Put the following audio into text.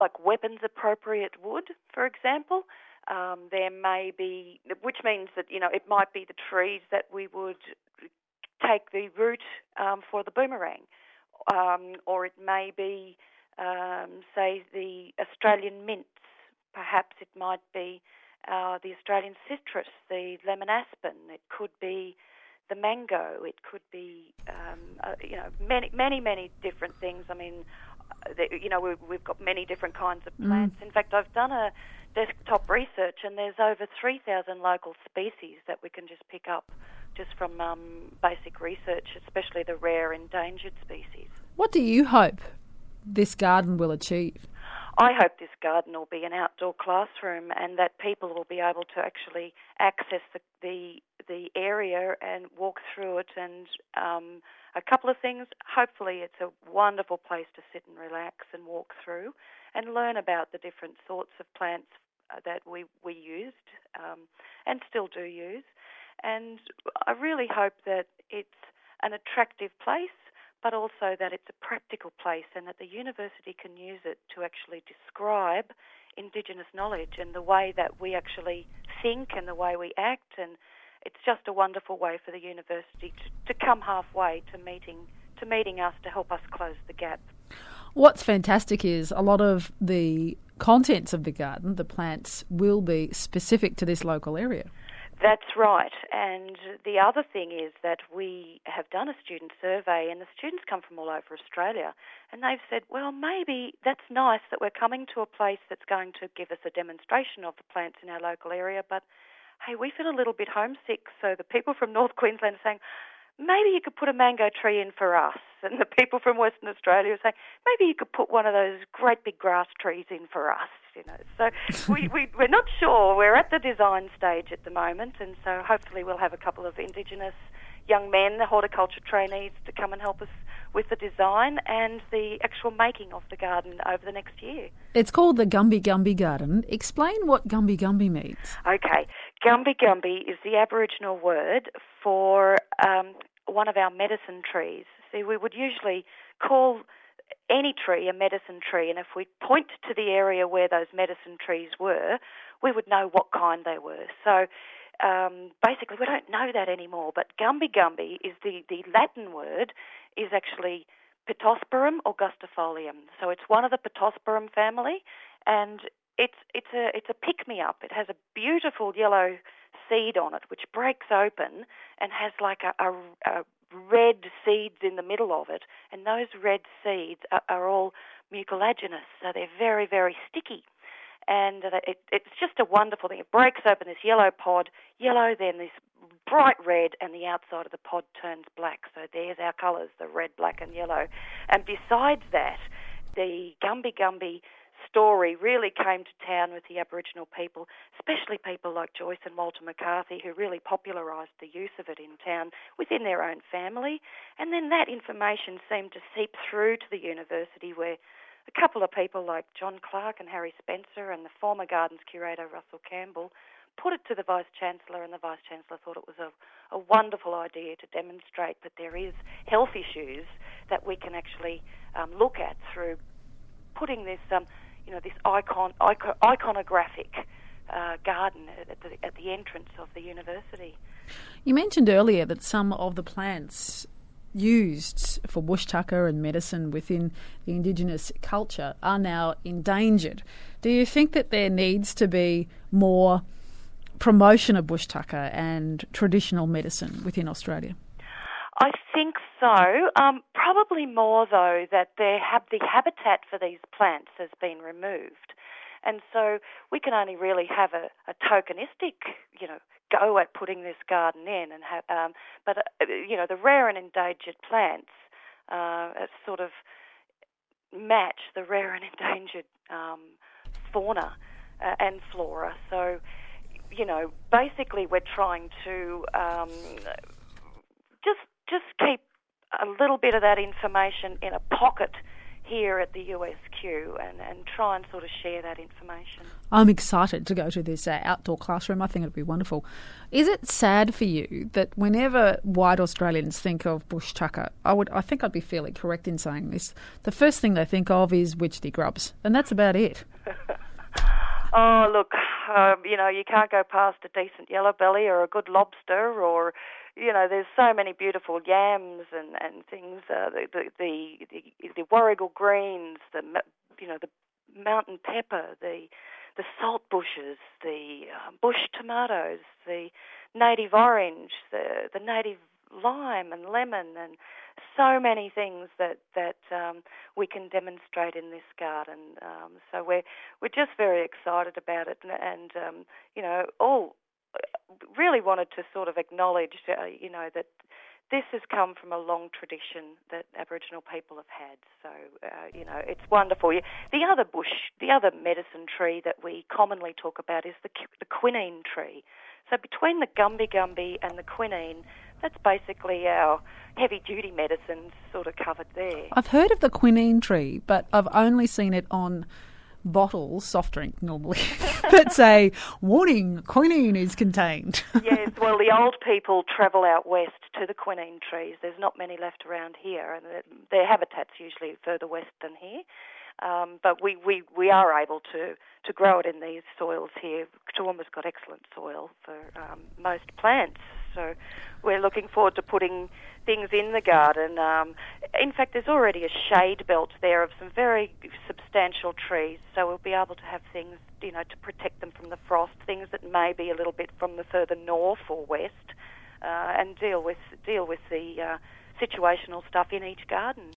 like weapons-appropriate wood, for example. There may be, which means that, it might be the trees that we would take the root for the boomerang, or it may be, say, the Australian mints. Perhaps it might be the Australian citrus, the lemon aspen. It could be the mango. It could be, many different things. I mean, we've got many different kinds of plants. In fact, I've done a desktop research, and there's over 3,000 local species that we can just pick up just from basic research, especially the rare endangered species. What do you hope this garden will achieve? I hope this garden will be an outdoor classroom, and that people will be able to actually access the area and walk through it. And a couple of things. Hopefully, it's a wonderful place to sit and relax and walk through, and learn about the different sorts of plants that we used and still do use. And I really hope that it's an attractive place, but also that it's a practical place, and that the university can use it to actually describe Indigenous knowledge and the way that we actually think and the way we act. And it's just a wonderful way for the university to come halfway to meeting us to help us close the gap. What's fantastic is a lot of the contents of the garden, the plants, will be specific to this local area. That's right. And the other thing is that we have done a student survey, and the students come from all over Australia, and they've said, well, maybe that's nice that we're coming to a place that's going to give us a demonstration of the plants in our local area, but hey, we feel a little bit homesick. So the people from North Queensland are saying, maybe you could put a mango tree in for us. And the people from Western Australia are saying, maybe you could put one of those great big grass trees in for us. So we're not sure. We're at the design stage at the moment, and so hopefully we'll have a couple of Indigenous young men, the horticulture trainees, to come and help us with the design and the actual making of the garden over the next year. It's called the Gumby Gumby Garden. Explain what Gumby Gumby means. Okay. Gumby Gumby is the Aboriginal word for one of our medicine trees. See, we would usually call any tree a medicine tree, and if we point to the area where those medicine trees were, we would know what kind they were. So basically we don't know that anymore, but Gumby Gumby is the Latin word is actually Pittosporum augustifolium. So it's one of the Pittosporum family, and it's a pick-me-up. It has a beautiful yellow seed on it which breaks open and has like a red seeds in the middle of it, and those red seeds are all mucilaginous, so they're very, very sticky. And it's just a wonderful thing. It breaks open this yellow pod, yellow, then this bright red, and the outside of the pod turns black. So there's our colours, the red, black and yellow. And besides that, the Gumby Gumby story really came to town with the Aboriginal people, especially people like Joyce and Walter McCarthy, who really popularised the use of it in town within their own family. And then that information seemed to seep through to the university, where a couple of people like John Clark and Harry Spencer and the former Gardens curator Russell Campbell put it to the Vice-Chancellor, and the Vice-Chancellor thought it was a wonderful idea to demonstrate that there is health issues that we can actually look at through putting this this iconographic garden at the entrance of the university. You mentioned earlier that some of the plants used for bush tucker and medicine within the Indigenous culture are now endangered. Do you think that there needs to be more promotion of bush tucker and traditional medicine within Australia? I think so. Probably more, though, that the habitat for these plants has been removed. And so we can only really have a tokenistic, go at putting this garden in. But the rare and endangered plants sort of match the rare and endangered fauna and flora. So, basically we're trying to just keep a little bit of that information in a pocket here at the USQ and try and sort of share that information. I'm excited to go to this outdoor classroom. I think it'll be wonderful. Is it sad for you that whenever white Australians think of bush tucker, I think I'd be fairly correct in saying this, the first thing they think of is witchetty grubs, and that's about it? Oh, look, you can't go past a decent yellow belly or a good lobster, or, there's so many beautiful yams and things, the warrigal greens, the mountain pepper, the salt bushes, the bush tomatoes, the native orange, the native lime and lemon, and so many things that we can demonstrate in this garden. So we're just very excited about it, and all really wanted to sort of acknowledge, that this has come from a long tradition that Aboriginal people have had. So, it's wonderful. The other medicine tree that we commonly talk about is the quinine tree. So between the gumby and the quinine, that's basically our heavy-duty medicines sort of covered there. I've heard of the quinine tree, but I've only seen it on bottles, soft drink normally, that say, warning, quinine is contained. Yes, well, the old people travel out west to the quinine trees. There's not many left around here, and their habitat's usually further west than here. But we are able to grow it in these soils here. Toowoomba's got excellent soil for most plants, so we're looking forward to putting things in the garden. In fact, there's already a shade belt there of some very substantial trees, so we'll be able to have things, to protect them from the frost, things that may be a little bit from the further north or west, and deal with the situational stuff in each garden.